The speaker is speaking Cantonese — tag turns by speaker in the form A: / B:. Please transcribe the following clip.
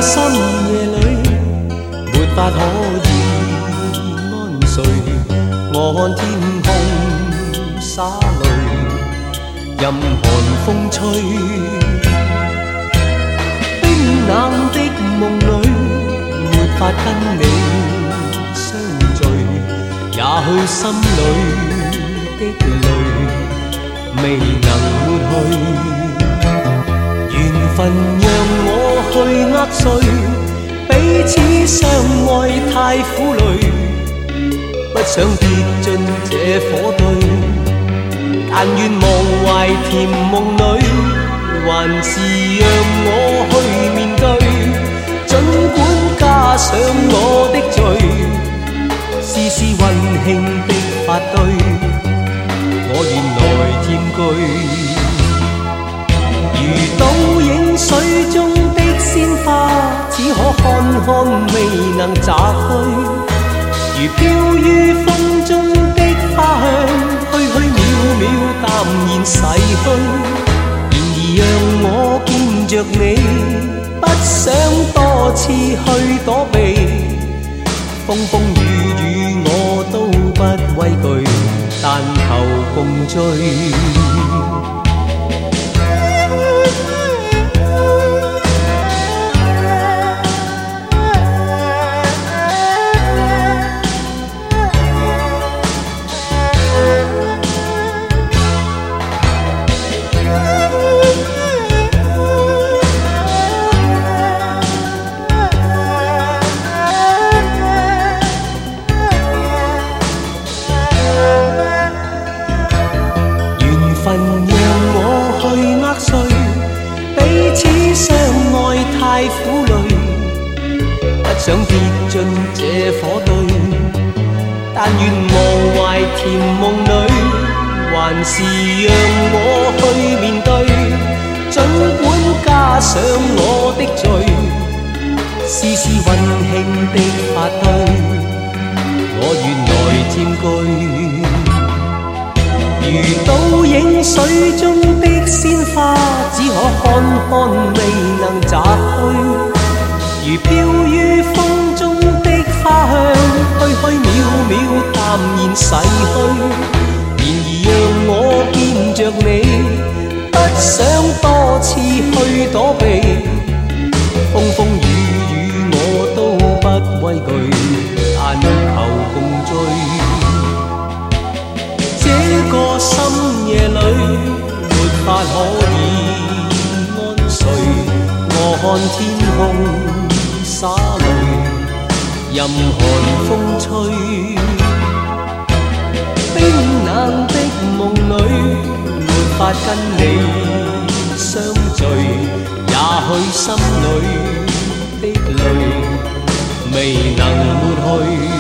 A: 深夜里，没法可以安睡。我看天空灑淚，任寒風吹。冰冷的夢裏，沒法跟你相聚，也許心裏的淚未能抹去。緣分讓我去握碎，彼此相愛太苦累，不想跌進這火堆，但願忘懷甜夢裏，還是讓我去面對。儘管加上我的罪，事事溫馨的發堆，我願來佔據。如倒影水中的鮮花，只可看看未能摘去。如飄於風中的花香，虛虛渺渺淡然逝去。然而讓我見着你，不想多次去躲避。風風雨雨我都不畏懼，但求共聚。緣分讓我去握碎，彼此相愛太苦累，不想跌進這火堆，但願忘懷甜夢裏，還是讓我去面對。儘管加上我的罪，事事溫馨的發堆，我願來佔據。如倒影水中的鮮花，只可看看未能摘去。如飄於風中的花香，虛虛渺渺淡然逝去。然而讓我見着你，不想多次去躲避。風風雨雨我都不畏懼，但求共聚。這個深夜裏，沒法可以安睡。我看天空灑淚，任寒風吹。冰冷的夢裏，沒法跟你相聚，也許心裏的淚未能抹去。